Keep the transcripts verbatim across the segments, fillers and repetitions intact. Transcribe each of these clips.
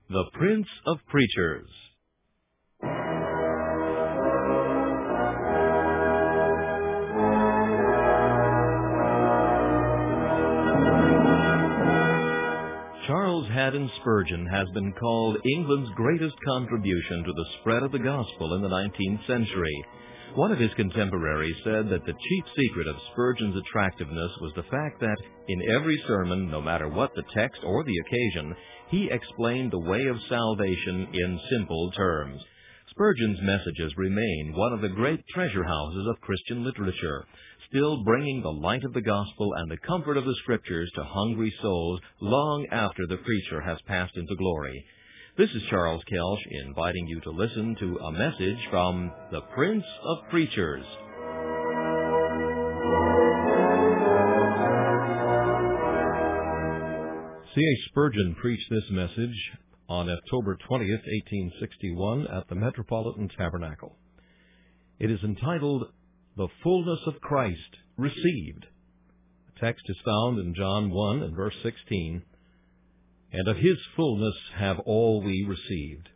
The Prince of Preachers. Charles Haddon Spurgeon has been called England's greatest contribution to the spread of the gospel in the nineteenth century. One of his contemporaries said that the chief secret of Spurgeon's attractiveness was the fact that in every sermon, no matter what the text or the occasion, he explained the way of salvation in simple terms. Spurgeon's messages remain one of the great treasure houses of Christian literature, still bringing the light of the gospel and the comfort of the Scriptures to hungry souls long after the preacher has passed into glory. This is Charles Kelsch inviting you to listen to a message from the Prince of Preachers. C H Spurgeon preached this message on October twentieth, eighteen sixty-one, at the Metropolitan Tabernacle. It is entitled, The Fullness of Christ Received. The text is found in John one and verse sixteen. And of his fullness have all we received.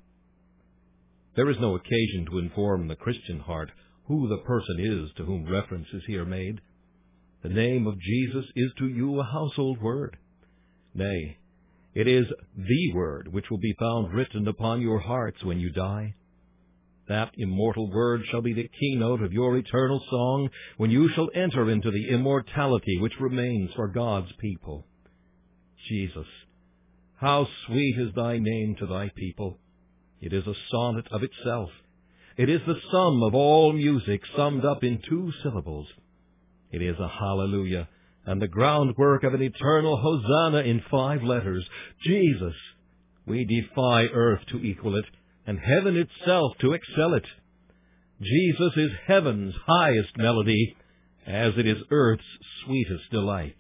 There is no occasion to inform the Christian heart who the person is to whom reference is here made. The name of Jesus is to you a household word. Nay, it is the word which will be found written upon your hearts when you die. That immortal word shall be the keynote of your eternal song when you shall enter into the immortality which remains for God's people. Jesus, how sweet is thy name to thy people! It is a sonnet of itself. It is the sum of all music summed up in two syllables. It is a hallelujah and the groundwork of an eternal hosanna in five letters. Jesus, we defy earth to equal it, and heaven itself to excel it. Jesus is heaven's highest melody, as it is earth's sweetest delight.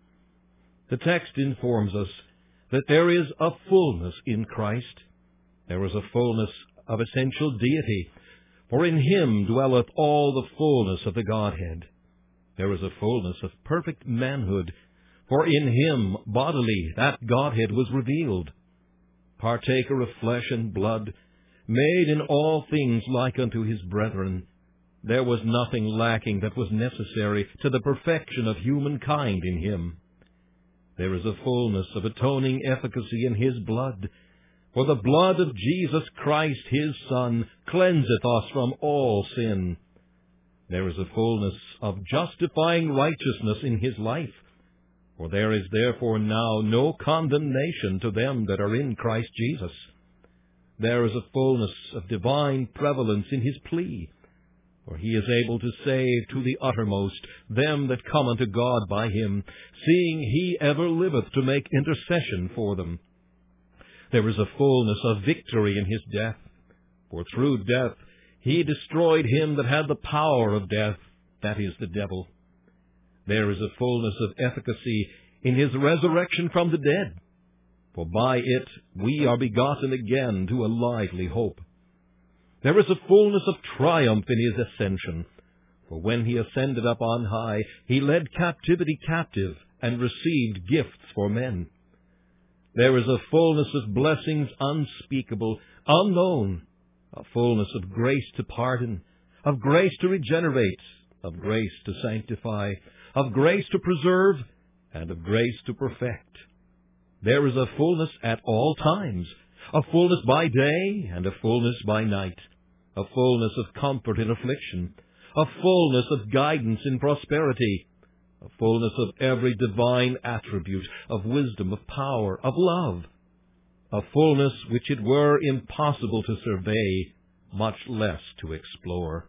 The text informs us that there is a fullness in Christ. There is a fullness of essential deity, for in him dwelleth all the fullness of the Godhead. There is a fullness of perfect manhood, for in him bodily that Godhead was revealed. Partaker of flesh and blood, made in all things like unto his brethren, there was nothing lacking that was necessary to the perfection of humankind in him. There is a fullness of atoning efficacy in his blood, for the blood of Jesus Christ, his Son, cleanseth us from all sin. There is a fullness of justifying righteousness in his life, for there is therefore now no condemnation to them that are in Christ Jesus. There is a fullness of divine prevalence in his plea, for he is able to save to the uttermost them that come unto God by him, seeing he ever liveth to make intercession for them. There is a fullness of victory in his death, for through death he destroyed him that had the power of death, that is, the devil. There is a fullness of efficacy in his resurrection from the dead, for by it we are begotten again to a lively hope. There is a fullness of triumph in his ascension, for when he ascended up on high, he led captivity captive and received gifts for men. There is a fullness of blessings unspeakable, unknown, a fullness of grace to pardon, of grace to regenerate, of grace to sanctify, of grace to preserve, and of grace to perfect. There is a fullness at all times, a fullness by day and a fullness by night, a fullness of comfort in affliction, a fullness of guidance in prosperity, a fullness of every divine attribute, of wisdom, of power, of love, a fullness which it were impossible to survey, much less to explore.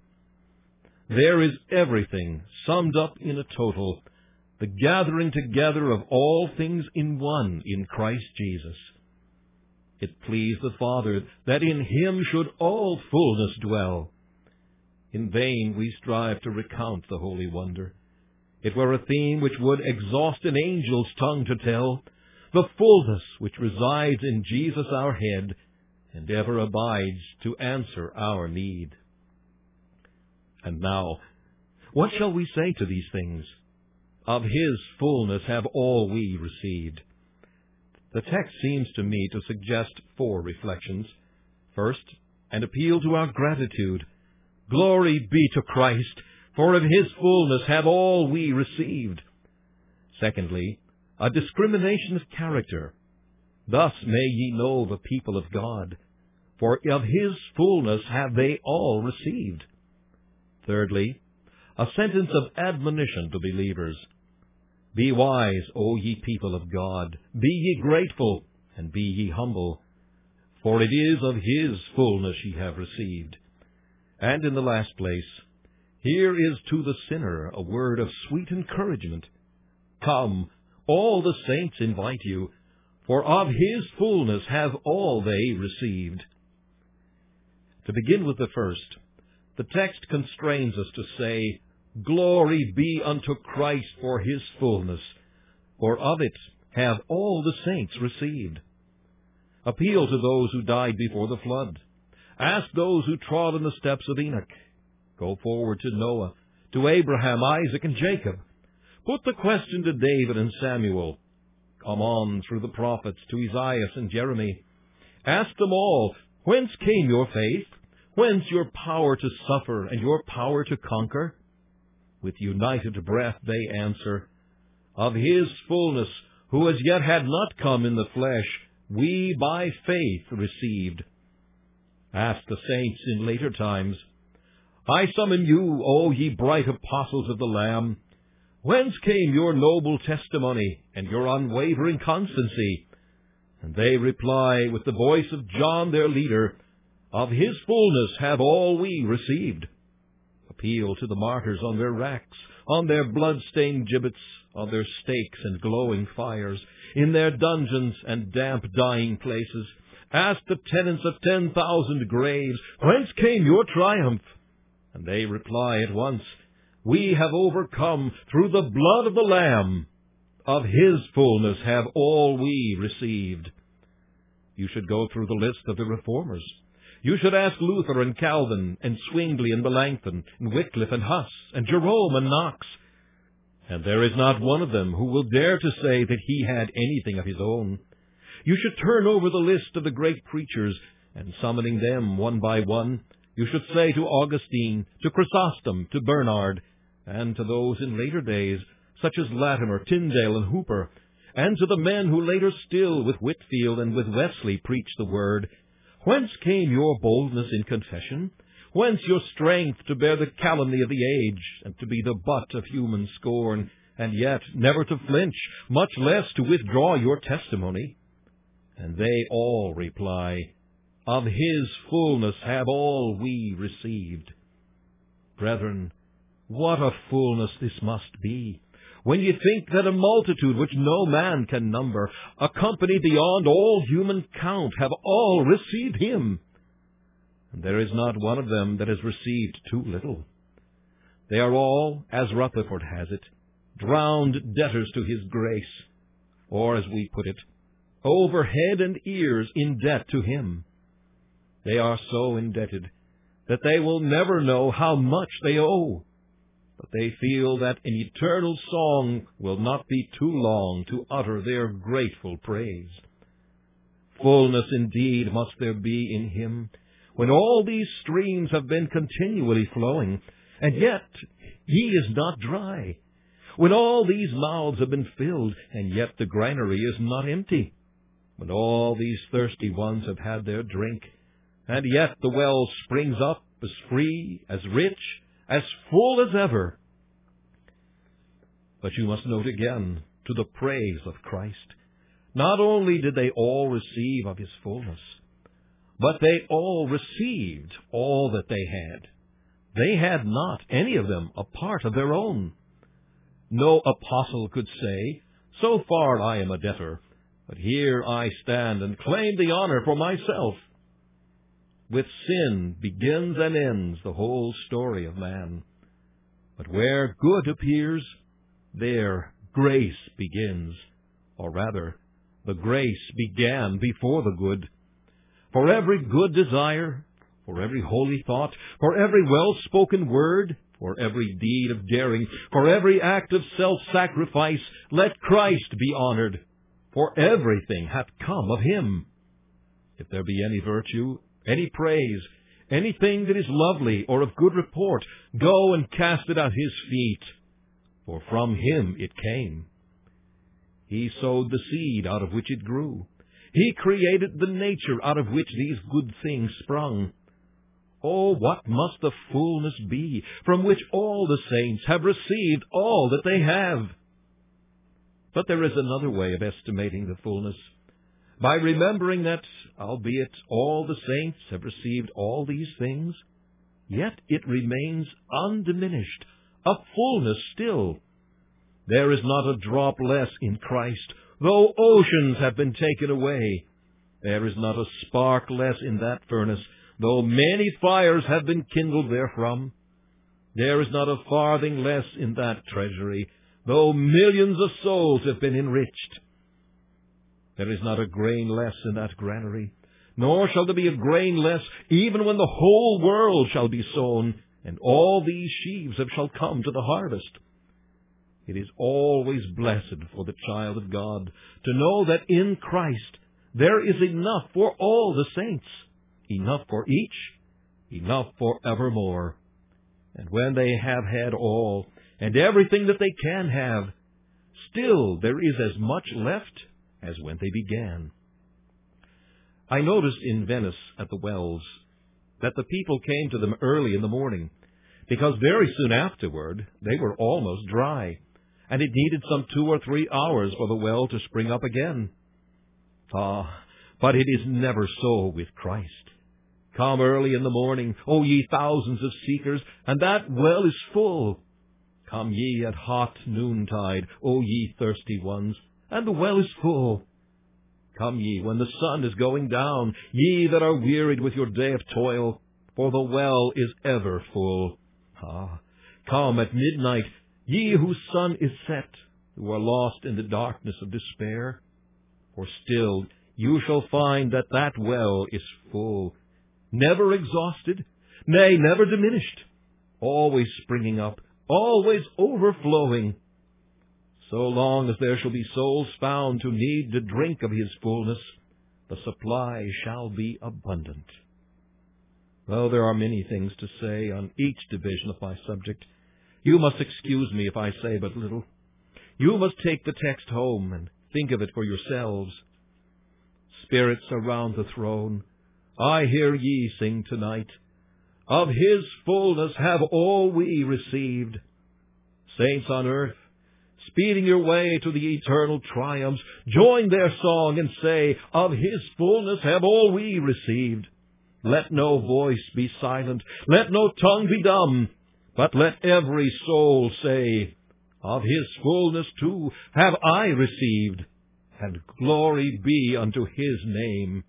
There is everything summed up in a total, the gathering together of all things in one in Christ Jesus. It pleased the Father that in him should all fullness dwell. In vain we strive to recount the holy wonder. It were a theme which would exhaust an angel's tongue to tell, the fullness which resides in Jesus our head, and ever abides to answer our need. And now, what shall we say to these things? Of his fullness have all we received. The text seems to me to suggest four reflections. First, an appeal to our gratitude. Glory be to Christ, for of his fullness have all we received. Secondly, a discrimination of character. Thus may ye know the people of God, for of his fullness have they all received. Thirdly, a sentence of admonition to believers. Be wise, O ye people of God, be ye grateful, and be ye humble, for it is of his fullness ye have received. And in the last place, here is to the sinner a word of sweet encouragement. Come, all the saints invite you, for of his fullness have all they received. To begin with the first, the text constrains us to say, Glory be unto Christ for his fullness, for of it have all the saints received. Appeal to those who died before the flood. Ask those who trod in the steps of Enoch. Go forward to Noah, to Abraham, Isaac, and Jacob. Put the question to David and Samuel. Come on through the prophets to Isaiah and Jeremy. Ask them all, whence came your faith? Whence your power to suffer and your power to conquer? With united breath they answer, Of his fullness, who as yet had not come in the flesh, we by faith received. Ask the saints in later times, I summon you, O ye bright apostles of the Lamb. Whence came your noble testimony and your unwavering constancy? And they reply with the voice of John their leader, Of his fullness have all we received. Appeal to the martyrs on their racks, on their blood-stained gibbets, on their stakes and glowing fires, in their dungeons and damp dying places. Ask the tenants of ten thousand graves, whence came your triumph? And they reply at once, We have overcome through the blood of the Lamb. Of his fullness have all we received. You should go through the list of the Reformers. You should ask Luther and Calvin and Zwingli and Melanchthon and Wycliffe and Huss and Jerome and Knox. And there is not one of them who will dare to say that he had anything of his own. You should turn over the list of the great preachers, and summoning them one by one, you should say to Augustine, to Chrysostom, to Bernard, and to those in later days, such as Latimer, Tyndale, and Hooper, and to the men who later still with Whitefield and with Wesley preached the word, Whence came your boldness in confession? Whence your strength to bear the calumny of the age, and to be the butt of human scorn, and yet never to flinch, much less to withdraw your testimony? And they all reply, Of his fullness have all we received. Brethren, what a fullness this must be, when you think that a multitude which no man can number, a company beyond all human count, have all received him. And there is not one of them that has received too little. They are all, as Rutherford has it, drowned debtors to his grace, or, as we put it, over head and ears in debt to him. They are so indebted that they will never know how much they owe, but they feel that an eternal song will not be too long to utter their grateful praise. Fullness indeed must there be in him, when all these streams have been continually flowing, and yet he is not dry. When all these mouths have been filled, and yet the granary is not empty. When all these thirsty ones have had their drink, and yet the well springs up as free, as rich, as full as ever. But you must note again, to the praise of Christ, not only did they all receive of his fullness, but they all received all that they had. They had not, any of them, a part of their own. No apostle could say, So far I am a debtor, but here I stand and claim the honor for myself. With sin begins and ends the whole story of man. But where good appears, there grace begins, or rather, the grace began before the good. For every good desire, for every holy thought, for every well-spoken word, for every deed of daring, for every act of self-sacrifice, let Christ be honored. for everything hath come of him. If there be any virtue, any praise, anything that is lovely or of good report, go and cast it at his feet, for from him it came. He sowed the seed out of which it grew. He created the nature out of which these good things sprung. Oh, what must the fullness be from which all the saints have received all that they have? But there is another way of estimating the fullness, by remembering that, albeit all the saints have received all these things, yet it remains undiminished, a fullness still. There is not a drop less in Christ, though oceans have been taken away. There is not a spark less in that furnace, though many fires have been kindled therefrom. There is not a farthing less in that treasury, though millions of souls have been enriched. There is not a grain less in that granary, nor shall there be a grain less, even when the whole world shall be sown, and all these sheaves shall come to the harvest. It is always blessed for the child of God to know that in Christ there is enough for all the saints, enough for each, enough for evermore. And when they have had all, and everything that they can have, still there is as much left as when they began. I noticed in Venice at the wells that the people came to them early in the morning, because very soon afterward they were almost dry, and it needed some two or three hours for the well to spring up again. Ah, but it is never so with Christ. Come early in the morning, O ye thousands of seekers, and that well is full. Come ye at hot noontide, O ye thirsty ones, and the well is full. Come ye when the sun is going down, ye that are wearied with your day of toil, for the well is ever full. Ah, come at midnight, ye whose sun is set, who are lost in the darkness of despair. For still you shall find that that well is full, never exhausted, nay, never diminished, always springing up, always overflowing. So long as there shall be souls found to need to drink of his fullness, the supply shall be abundant. Though there are many things to say on each division of my subject, you must excuse me if I say but little. You must take the text home and think of it for yourselves. Spirits around the throne, I hear ye sing tonight, of his fullness have all we received. Saints on earth, speeding your way to the eternal triumphs, join their song and say, of his fullness have all we received. Let no voice be silent, let no tongue be dumb, but let every soul say, of his fullness too have I received, and glory be unto his name.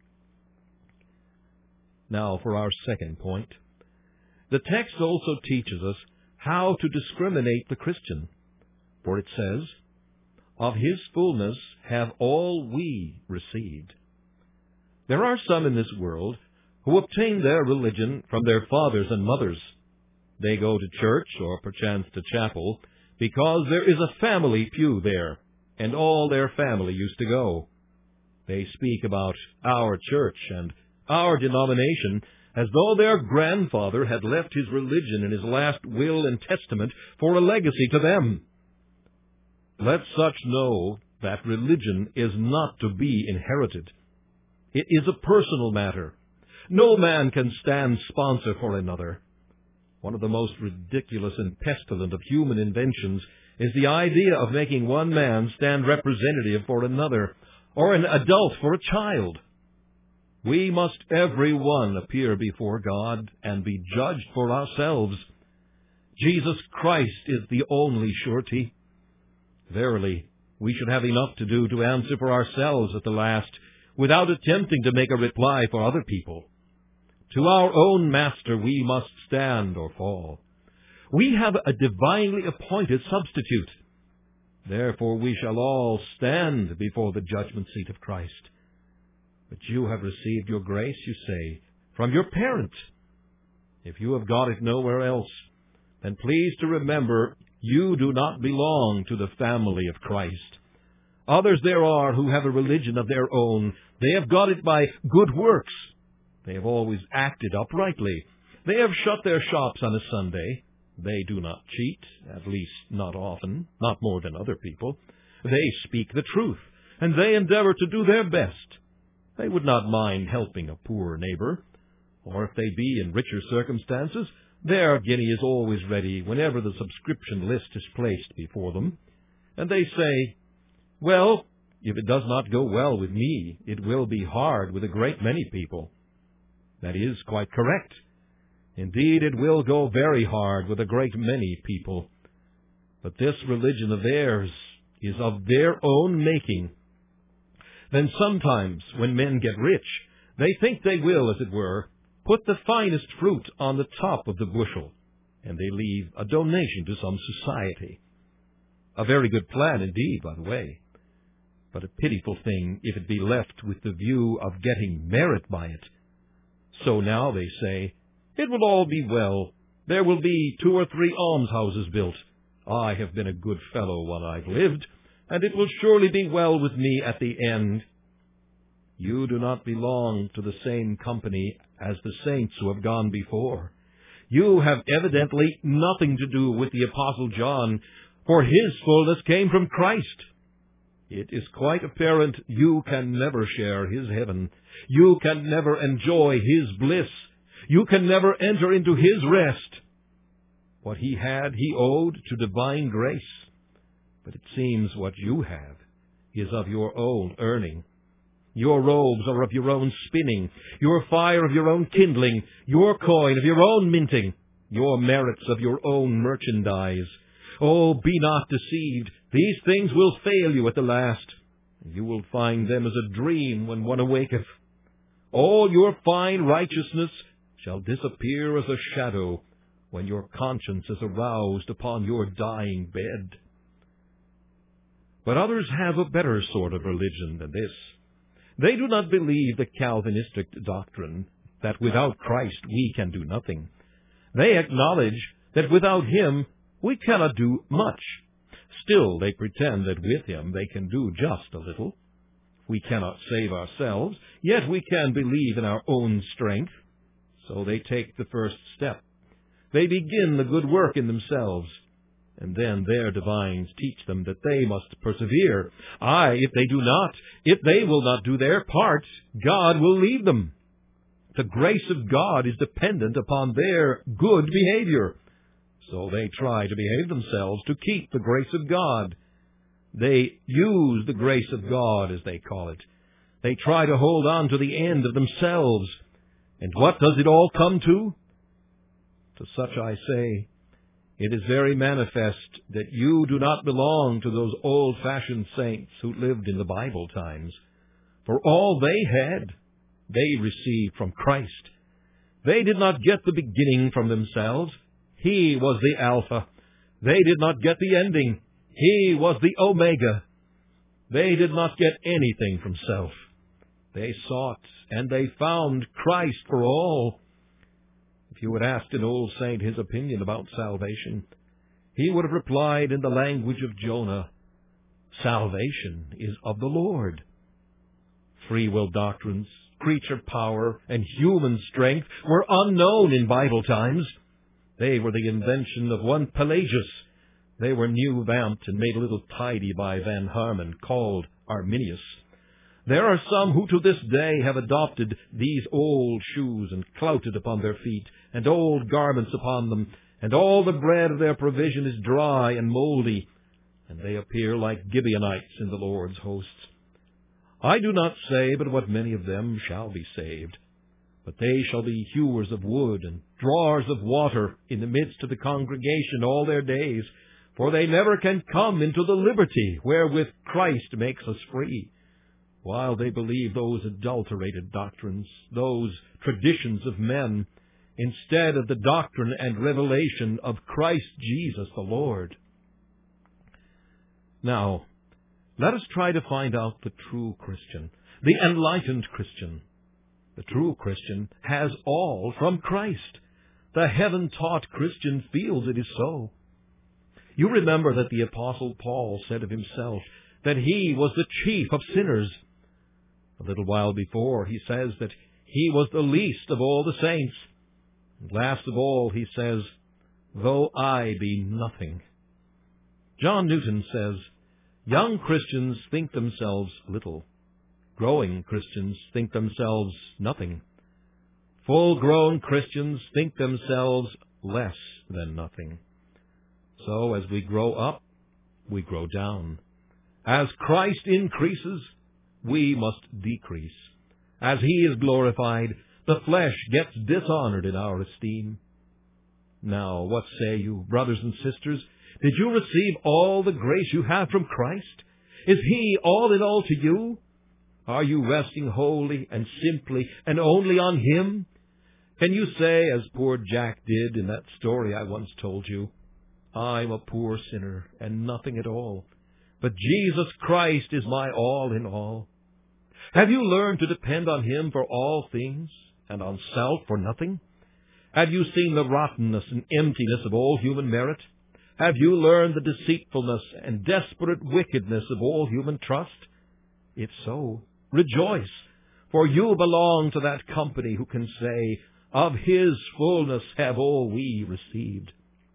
Now for our second point. The text also teaches us how to discriminate the Christian, for it says, of his fullness have all we received. There are some in this world who obtain their religion from their fathers and mothers. They go to church, or perchance to chapel, because there is a family pew there, and all their family used to go. They speak about our church and our denomination as though their grandfather had left his religion in his last will and testament for a legacy to them. Let such know that religion is not to be inherited. It is a personal matter. No man can stand sponsor for another. One of the most ridiculous and pestilent of human inventions is the idea of making one man stand representative for another, or an adult for a child. We must every one appear before God and be judged for ourselves. Jesus Christ is the only surety. Verily, we should have enough to do to answer for ourselves at the last, without attempting to make a reply for other people. To our own Master we must stand or fall. We have a divinely appointed substitute. Therefore we shall all stand before the judgment seat of Christ. But you have received your grace, you say, from your parent. If you have got it nowhere else, then please to remember you do not belong to the family of Christ. Others there are who have a religion of their own. They have got it by good works. They have always acted uprightly. They have shut their shops on a Sunday. They do not cheat, at least not often, not more than other people. They speak the truth, and they endeavor to do their best. They would not mind helping a poor neighbor, or if they be in richer circumstances, their guinea is always ready whenever the subscription list is placed before them. And they say, well, if it does not go well with me, it will be hard with a great many people. That is quite correct. Indeed, it will go very hard with a great many people. But this religion of theirs is of their own making. Then sometimes, when men get rich, they think they will, as it were, put the finest fruit on the top of the bushel, and they leave a donation to some society. A very good plan indeed, by the way, but a pitiful thing if it be left with the view of getting merit by it. So now, they say, it will all be well. There will be two or three almshouses built. I have been a good fellow while I've lived, and it will surely be well with me at the end. You do not belong to the same company as the saints who have gone before. You have evidently nothing to do with the Apostle John, for his fullness came from Christ. It is quite apparent you can never share his heaven. You can never enjoy his bliss. You can never enter into his rest. What he had, he owed to divine grace. But it seems what you have is of your own earning. Your robes are of your own spinning, your fire of your own kindling, your coin of your own minting, your merits of your own merchandise. Oh, be not deceived. These things will fail you at the last. You will find them as a dream when one awaketh. All your fine righteousness shall disappear as a shadow when your conscience is aroused upon your dying bed. But others have a better sort of religion than this. They do not believe the Calvinistic doctrine that without Christ we can do nothing. They acknowledge that without him we cannot do much. Still, they pretend that with him they can do just a little. We cannot save ourselves, yet we can believe in our own strength. So they take the first step. They begin the good work in themselves, and then their divines teach them that they must persevere. Aye, if they do not, if they will not do their part, God will leave them. The grace of God is dependent upon their good behavior. So they try to behave themselves to keep the grace of God. They use the grace of God, as they call it. They try to hold on to the end of themselves. And what does it all come to? To such I say, it is very manifest that you do not belong to those old-fashioned saints who lived in the Bible times. For all they had, they received from Christ. They did not get the beginning from themselves. He was the Alpha. They did not get the ending. He was the Omega. They did not get anything from self. They sought and they found Christ for all. If you had asked an old saint his opinion about salvation, he would have replied in the language of Jonah, salvation is of the Lord. Free will doctrines, creature power, and human strength were unknown in Bible times. They were the invention of one Pelagius. They were new vamped and made a little tidy by Van Harmon, called Arminius. There are some who to this day have adopted these old shoes and clouted upon their feet, and old garments upon them, and all the bread of their provision is dry and mouldy, and they appear like Gibeonites in the Lord's hosts. I do not say but what many of them shall be saved, but they shall be hewers of wood and drawers of water in the midst of the congregation all their days, for they never can come into the liberty wherewith Christ makes us free, while they believe those adulterated doctrines, those traditions of men, instead of the doctrine and revelation of Christ Jesus the Lord. Now, let us try to find out the true Christian, the enlightened Christian. The true Christian has all from Christ. The heaven-taught Christian feels it is so. You remember that the Apostle Paul said of himself that he was the chief of sinners. A little while before, he says that he was the least of all the saints. And last of all, he says, though I be nothing. John Newton says, young Christians think themselves little. Growing Christians think themselves nothing. Full-grown Christians think themselves less than nothing. So as we grow up, we grow down. As Christ increases, we must decrease. As he is glorified, the flesh gets dishonored in our esteem. Now, what say you, brothers and sisters? Did you receive all the grace you have from Christ? Is he all in all to you? Are you resting wholly and simply and only on him? Can you say, as poor Jack did in that story I once told you, I'm a poor sinner and nothing at all, but Jesus Christ is my all in all? Have you learned to depend on him for all things and on self for nothing? Have you seen the rottenness and emptiness of all human merit? Have you learned the deceitfulness and desperate wickedness of all human trust? If so, rejoice, for you belong to that company who can say, of his fullness have all we received.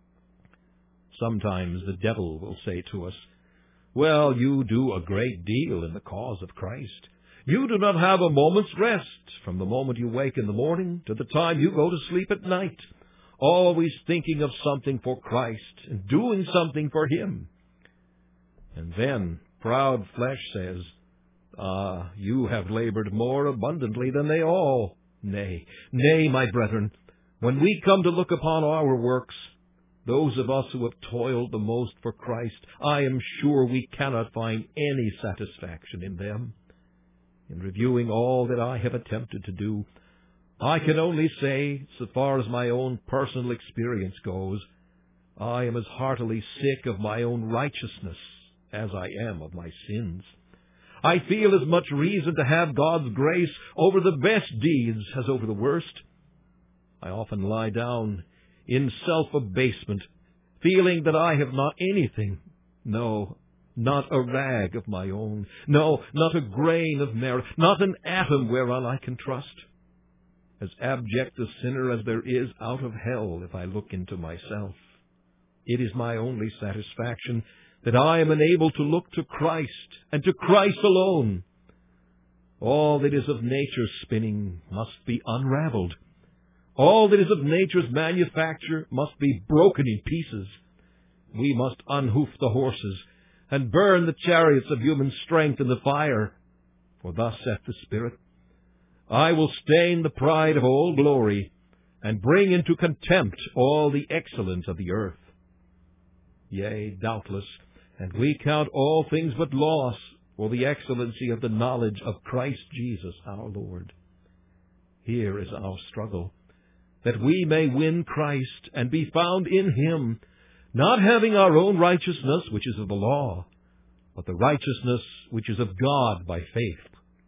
Sometimes the devil will say to us, well, you do a great deal in the cause of Christ. You do not have a moment's rest from the moment you wake in the morning to the time you go to sleep at night, always thinking of something for Christ and doing something for him. And then proud flesh says, ah, you have labored more abundantly than they all. Nay, nay, my brethren, when we come to look upon our works, those of us who have toiled the most for Christ, I am sure we cannot find any satisfaction in them. In reviewing all that I have attempted to do, I can only say, so far as my own personal experience goes, I am as heartily sick of my own righteousness as I am of my sins. I feel as much reason to have God's grace over the best deeds as over the worst. I often lie down in self-abasement, feeling that I have not anything, no, not a rag of my own, no, not a grain of merit, not an atom whereon I can trust. As abject a sinner as there is out of hell if I look into myself. It is my only satisfaction that I am enabled to look to Christ, and to Christ alone. All that is of nature's spinning must be unraveled. All that is of nature's manufacture must be broken in pieces. We must unhoof the horses, and burn the chariots of human strength in the fire. For thus saith the Spirit, I will stain the pride of all glory, and bring into contempt all the excellence of the earth. Yea, doubtless, and we count all things but loss for the excellency of the knowledge of Christ Jesus our Lord. Here is our struggle, that we may win Christ and be found in him, not having our own righteousness, which is of the law, but the righteousness which is of God by faith.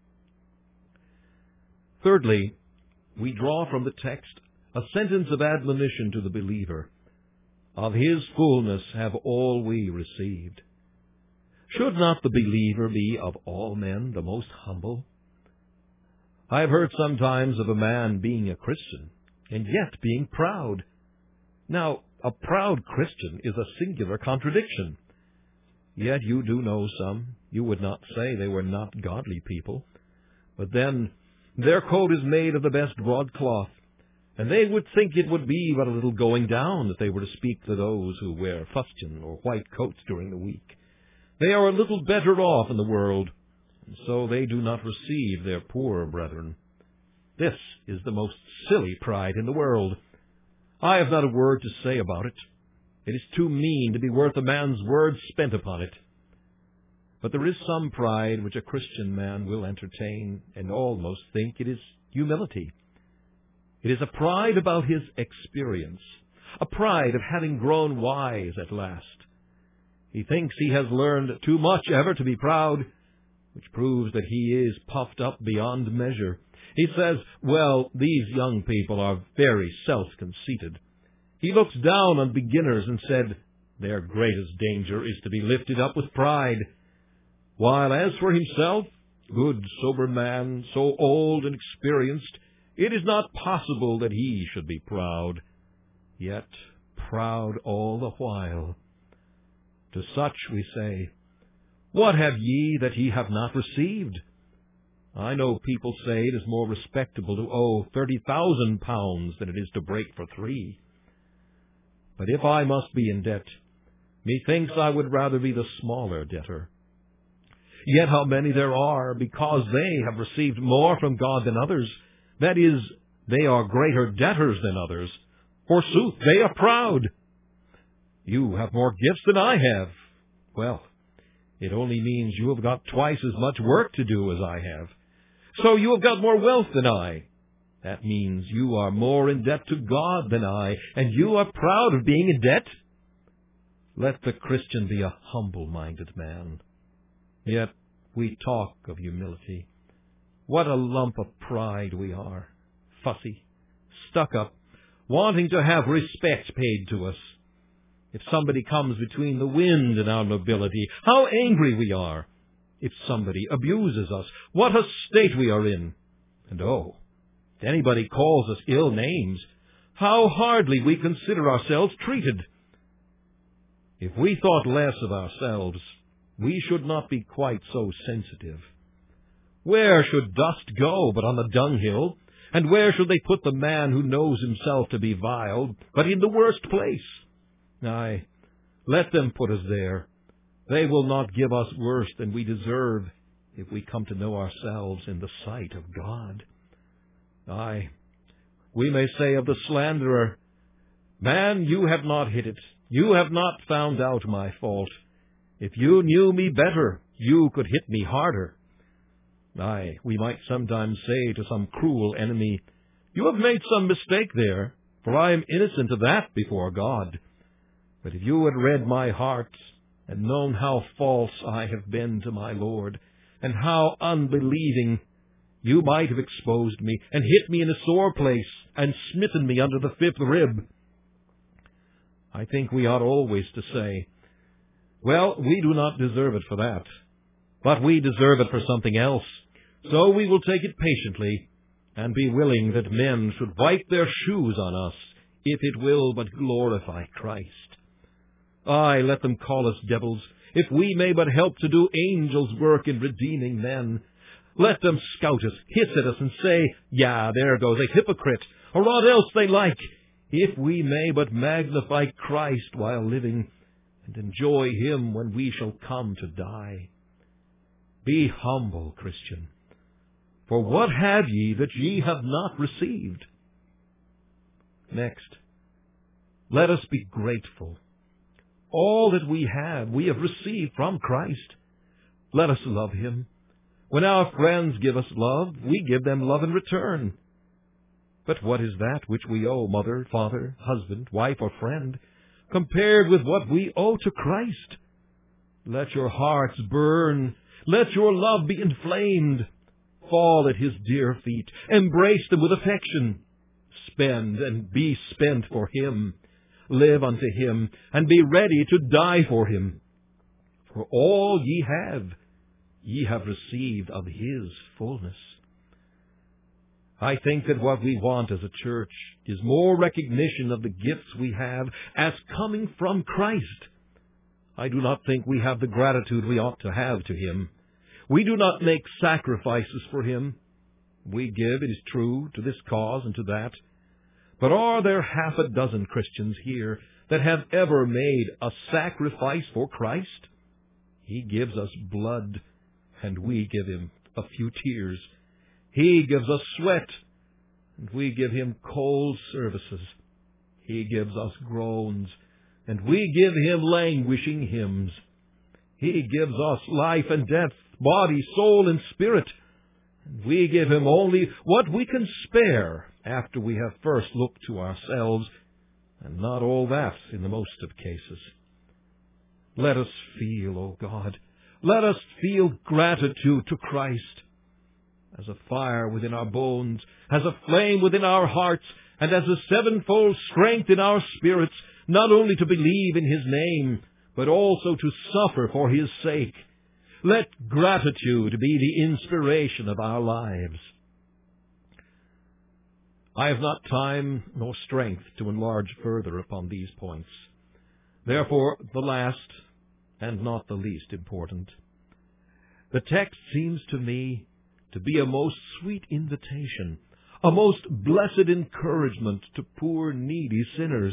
Thirdly, we draw from the text a sentence of admonition to the believer. Of his fullness have all we received. Should not the believer be of all men the most humble? I have heard sometimes of a man being a Christian, and yet being proud. Now, a proud Christian is a singular contradiction. Yet you do know some. You would not say they were not godly people. But then, their coat is made of the best broadcloth, and they would think it would be but a little going down if they were to speak to those who wear fustian or white coats during the week. They are a little better off in the world, and so they do not receive their poorer brethren. This is the most silly pride in the world. I have not a word to say about it. It is too mean to be worth a man's words spent upon it. But there is some pride which a Christian man will entertain, and almost think it is humility. It is a pride about his experience, a pride of having grown wise at last. He thinks he has learned too much ever to be proud, which proves that he is puffed up beyond measure. He says, well, these young people are very self-conceited. He looks down on beginners and said, their greatest danger is to be lifted up with pride. while as for himself, good sober man, so old and experienced, it is not possible that he should be proud, yet proud all the while. To such we say, What have ye that ye have not received? I know people say it is more respectable to owe thirty thousand pounds than it is to break for three. But if I must be in debt, methinks I would rather be the smaller debtor. Yet how many there are, because they have received more from God than others, that is, they are greater debtors than others. Forsooth, they are proud. You have more gifts than I have. Well, it only means you have got twice as much work to do as I have. So you have got more wealth than I. That means you are more in debt to God than I, and you are proud of being in debt? Let the Christian be a humble-minded man. Yet we talk of humility. What a lump of pride we are, fussy, stuck up, wanting to have respect paid to us. If somebody comes between the wind and our nobility, how angry we are. If somebody abuses us, what a state we are in. And oh, if anybody calls us ill names, how hardly we consider ourselves treated. If we thought less of ourselves, we should not be quite so sensitive. Where should dust go but on the dunghill? And where should they put the man who knows himself to be vile, but in the worst place? Aye, let them put us there. They will not give us worse than we deserve if we come to know ourselves in the sight of God. Aye, we may say of the slanderer, Man, you have not hit it. You have not found out my fault. If you knew me better, you could hit me harder. Aye, we might sometimes say to some cruel enemy, You have made some mistake there, for I am innocent of that before God. But if you had read my heart, and known how false I have been to my Lord, and how unbelieving, you might have exposed me, and hit me in a sore place, and smitten me under the fifth rib. I think we ought always to say, Well, we do not deserve it for that, but we deserve it for something else, so we will take it patiently, and be willing that men should wipe their shoes on us, if it will but glorify Christ. Aye, let them call us devils, if we may but help to do angels' work in redeeming men. Let them scout us, hiss at us, and say, Yeah, there goes a hypocrite, or aught else they like, if we may but magnify Christ while living, and enjoy him when we shall come to die. Be humble, Christian, for what have ye that ye have not received? Next, let us be grateful. All that we have, we have received from Christ. Let us love him. When our friends give us love, we give them love in return. But what is that which we owe mother, father, husband, wife, or friend, compared with what we owe to Christ? Let your hearts burn. Let your love be inflamed. Fall at his dear feet. Embrace them with affection. Spend and be spent for him. Live unto him, and be ready to die for him. For all ye have, ye have received of his fullness. I think that what we want as a church is more recognition of the gifts we have as coming from Christ. I do not think we have the gratitude we ought to have to him. We do not make sacrifices for him. We give, it is true, to this cause and to that. But are there half a dozen Christians here that have ever made a sacrifice for Christ? He gives us blood, and we give him a few tears. He gives us sweat, and we give him cold services. He gives us groans, and we give him languishing hymns. He gives us life and death, body, soul, and spirit, and we give him only what we can spare after we have first looked to ourselves, and not all that in the most of cases. Let us feel, O God, let us feel gratitude to Christ, as a fire within our bones, as a flame within our hearts, and as a sevenfold strength in our spirits, not only to believe in his name, but also to suffer for his sake. Let gratitude be the inspiration of our lives. I have not time nor strength to enlarge further upon these points. Therefore, the last, and not the least important. The text seems to me to be a most sweet invitation, a most blessed encouragement to poor needy sinners.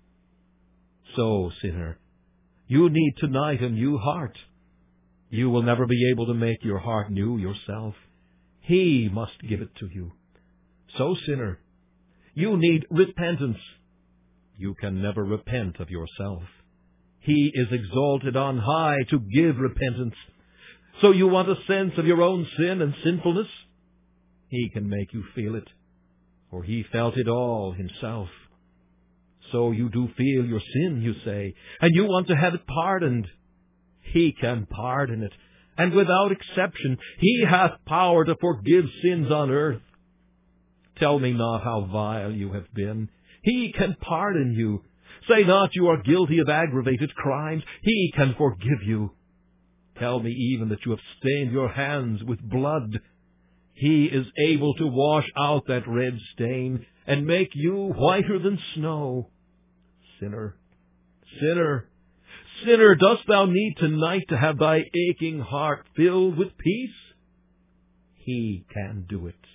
So, sinner, you need tonight a new heart. You will never be able to make your heart new yourself. He must give it to you. So, sinner, you need repentance. You can never repent of yourself. He is exalted on high to give repentance. So you want a sense of your own sin and sinfulness? He can make you feel it, for he felt it all himself. So you do feel your sin, you say, and you want to have it pardoned. He can pardon it, and without exception, he hath power to forgive sins on earth. Tell me not how vile you have been. He can pardon you. Say not you are guilty of aggravated crimes. He can forgive you. Tell me even that you have stained your hands with blood. He is able to wash out that red stain and make you whiter than snow. Sinner, sinner, sinner, dost thou need tonight to have thy aching heart filled with peace? He can do it.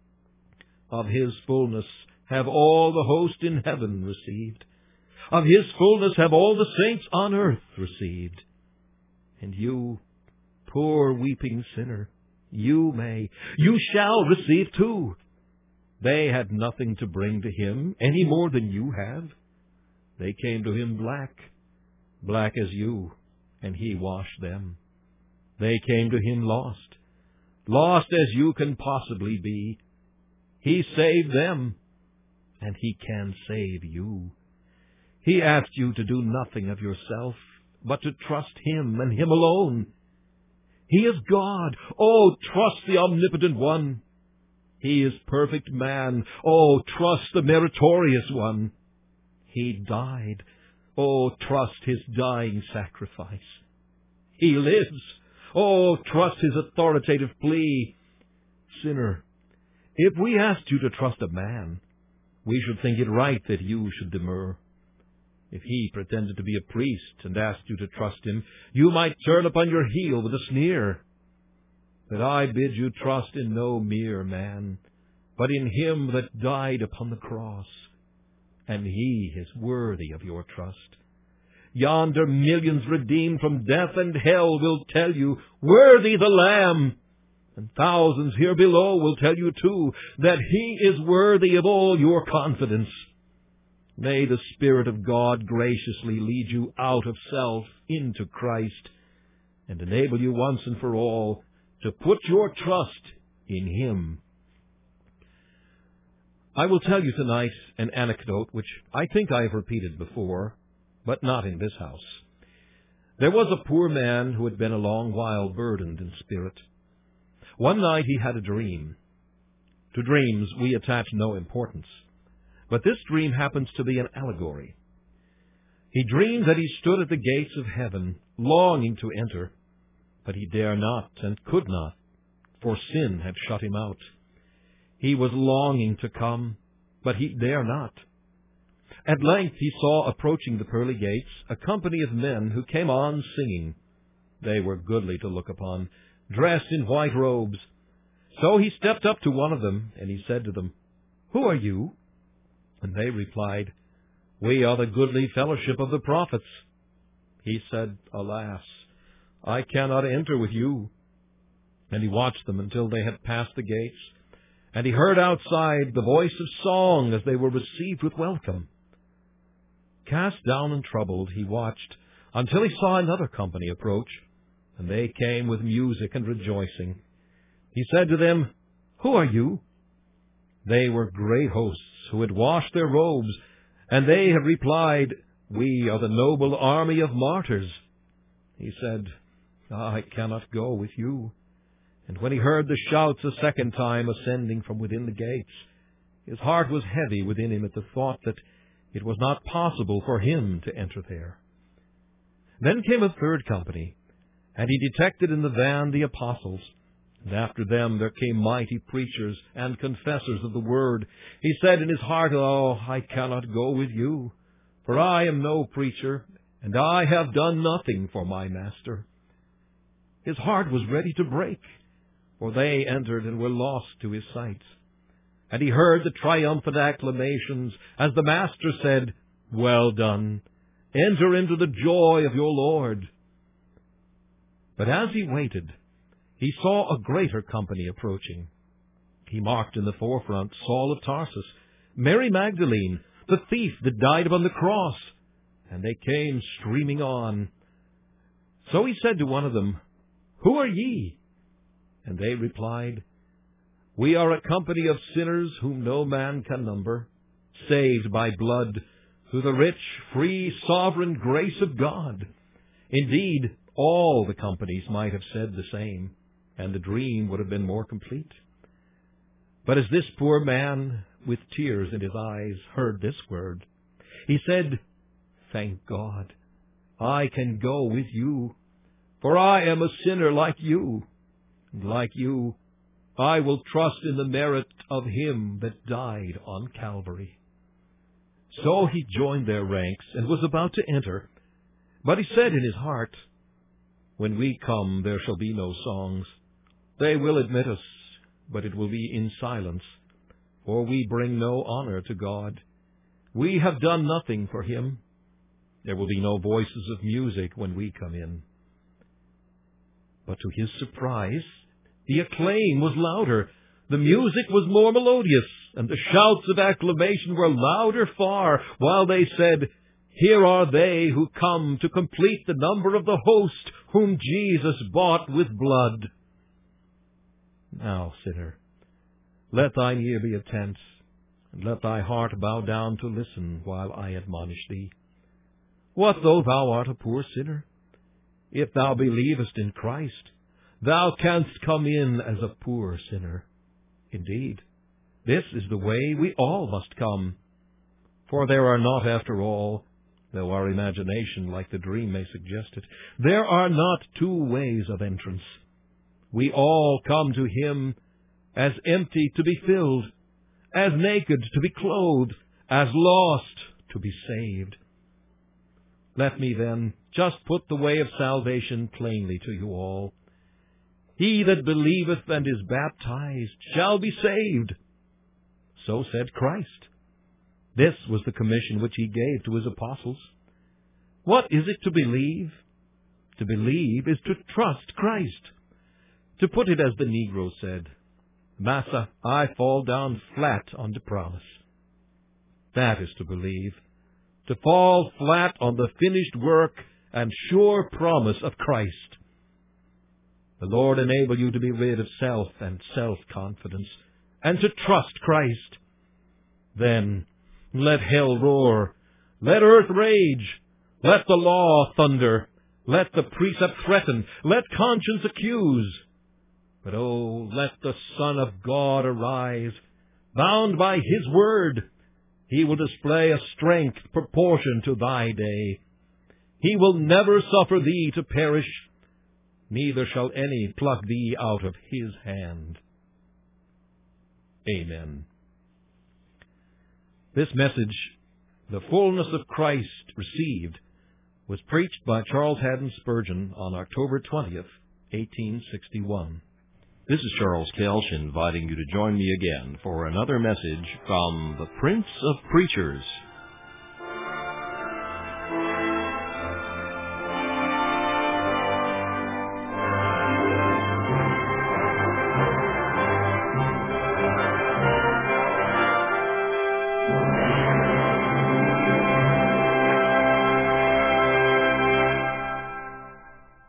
Of his fullness have all the host in heaven received. Of his fullness have all the saints on earth received. And you, poor weeping sinner, you may, you shall receive too. They had nothing to bring to him any more than you have. They came to him black, black as you, and he washed them. They came to him lost, lost as you can possibly be. He saved them, and he can save you. He asked you to do nothing of yourself, but to trust him and him alone. He is God. Oh, trust the omnipotent one. He is perfect man. Oh, trust the meritorious one. He died. Oh, trust his dying sacrifice. He lives. Oh, trust his authoritative plea. Sinner, if we asked you to trust a man, we should think it right that you should demur. If he pretended to be a priest and asked you to trust him, you might turn upon your heel with a sneer. But I bid you trust in no mere man, but in him that died upon the cross, and he is worthy of your trust. Yonder millions redeemed from death and hell will tell you, worthy the Lamb. And thousands here below will tell you too, that he is worthy of all your confidence. May the Spirit of God graciously lead you out of self into Christ, and enable you once and for all to put your trust in him. I will tell you tonight an anecdote which I think I have repeated before, but not in this house. There was a poor man who had been a long while burdened in spirit. One night he had a dream. To dreams we attach no importance, but this dream happens to be an allegory. He dreamed that he stood at the gates of heaven, longing to enter, but he dare not and could not, for sin had shut him out. He was longing to come, but he dare not. At length he saw approaching the pearly gates a company of men who came on singing. They were goodly to look upon, dressed in white robes. So he stepped up to one of them, and he said to them, "Who are you?" And they replied, "We are the goodly fellowship of the prophets." He said, "Alas, I cannot enter with you." And he watched them until they had passed the gates, and he heard outside the voice of song as they were received with welcome. Cast down and troubled, he watched until he saw another company approach, and they came with music and rejoicing. He said to them, "Who are you?" They were great hosts who had washed their robes, and they have replied, "We are the noble army of martyrs." He said, "I cannot go with you." And when he heard the shouts a second time ascending from within the gates, his heart was heavy within him at the thought that it was not possible for him to enter there. Then came a third company, And he detected in the van the apostles. And after them there came mighty preachers and confessors of the word. He said in his heart, Oh, I cannot go with you, for I am no preacher, and I have done nothing for my master. His heart was ready to break, for they entered and were lost to his sight. And he heard the triumphant acclamations as the master said, Well done, enter into the joy of your Lord. But as he waited, he saw a greater company approaching. He marked in the forefront Saul of Tarsus, Mary Magdalene, the thief that died upon the cross, and they came streaming on. So he said to one of them, Who are ye? And they replied, We are a company of sinners whom no man can number, saved by blood, through the rich, free, sovereign grace of God. Indeed, all the companies might have said the same, and the dream would have been more complete. But as this poor man, with tears in his eyes, heard this word, he said, Thank God, I can go with you, for I am a sinner like you, and like you, I will trust in the merit of him that died on Calvary. So he joined their ranks and was about to enter, but he said in his heart, When we come, there shall be no songs. They will admit us, but it will be in silence, for we bring no honor to God. We have done nothing for him. There will be no voices of music when we come in. But to his surprise, the acclaim was louder, the music was more melodious, and the shouts of acclamation were louder far, while they said, Here are they who come to complete the number of the host, whom Jesus bought with blood. Now, sinner, let thine ear be attent, and let thy heart bow down to listen while I admonish thee. What though thou art a poor sinner? If thou believest in Christ, thou canst come in as a poor sinner. Indeed, this is the way we all must come. For there are not, after all, though our imagination like the dream may suggest it, there are not two ways of entrance. We all come to him as empty to be filled, as naked to be clothed, as lost to be saved. Let me then just put the way of salvation plainly to you all. He that believeth and is baptized shall be saved. So said Christ. This was the commission which he gave to his apostles. What is it to believe? To believe is to trust Christ. To put it as the Negro said, Massa, I fall down flat on the promise. That is to believe. To fall flat on the finished work and sure promise of Christ. The Lord enable you to be rid of self and self-confidence, and to trust Christ. Then let hell roar, let earth rage, let the law thunder, let the precept threaten, let conscience accuse. But oh, let the Son of God arise, bound by his word. He will display a strength proportioned to thy day. He will never suffer thee to perish, neither shall any pluck thee out of his hand. Amen. This message, The Fullness of Christ Received, was preached by Charles Haddon Spurgeon on October twentieth, eighteen sixty-one. This is Charles Kelsch inviting you to join me again for another message from the Prince of Preachers,